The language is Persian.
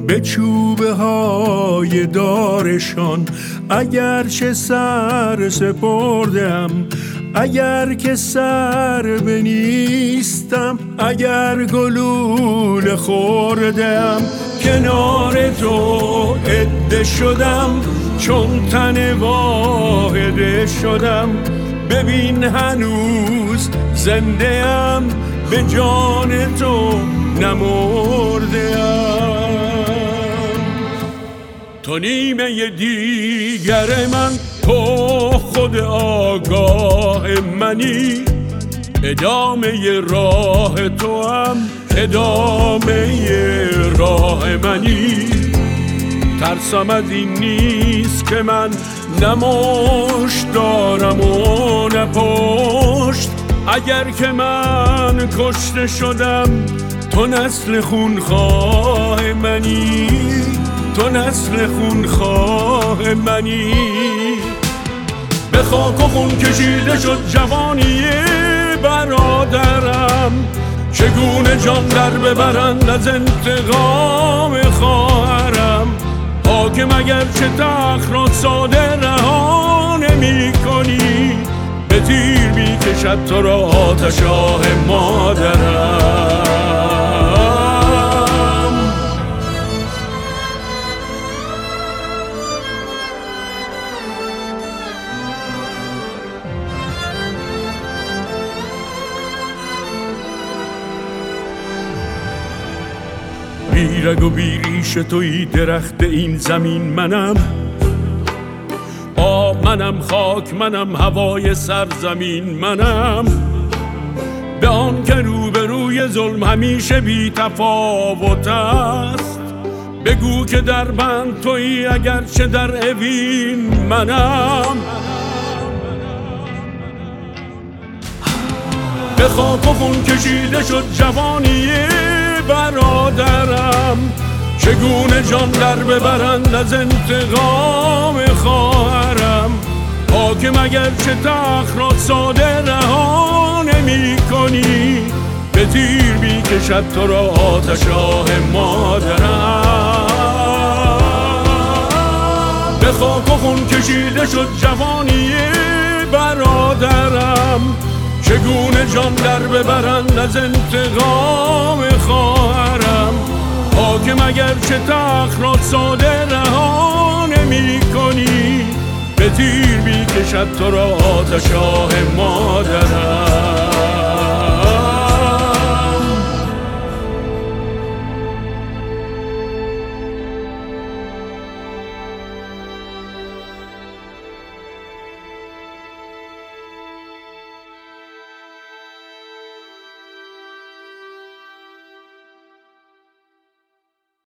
به چوبه های دارشان. اگر چه سر سپردم، اگر که سر بنیستم، اگر گلوله خوردم، کنار تو عده شدم، چون تن واحده شدم. ببین هنوز زنده ام، به جان تو نمرده ام. تو نیمه دیگر من، تو خود آگاه منی، ادامه راه تو هم ادامه راه منی. ترسم از این نیست که من نمشت دارم و نپشت. اگر که من کشته شدم، تو نسل خونخواه منی، تو نسل خونخواه منی. به خاک و خون کشیده شد جوانی برادرم، چگونه جان در ببرند از انتقام خواهرم. حاکم اگر چه تخت را ساده رها نمی کنی، به تیر می کشد تو را آتش آه مادرم. بی رگ و بی ریش توی درخت این زمین منم، آب منم، خاک منم، هوای سرزمین منم. به آن که روبروی ظلم همیشه بی تفاوت است، بگو که در بند تویی اگرچه در اوین منم. به خاک و خون کشیده شد جوانی برادرم، چگونه جان در ببرند از انتقام خواهرم. حاکم اگر چه تخت را ساده رها نمی کنی، به تیر می کشد تو را آتش آه مادرم. به خاک و خون کشیده شد جوانی برادرم، چگونه جان در ببرند از انتقام خواهرم. حاکم اگر چه تخت را ساده رها نمی کنی، به تیر می کشد تو را آتش آه مادرم.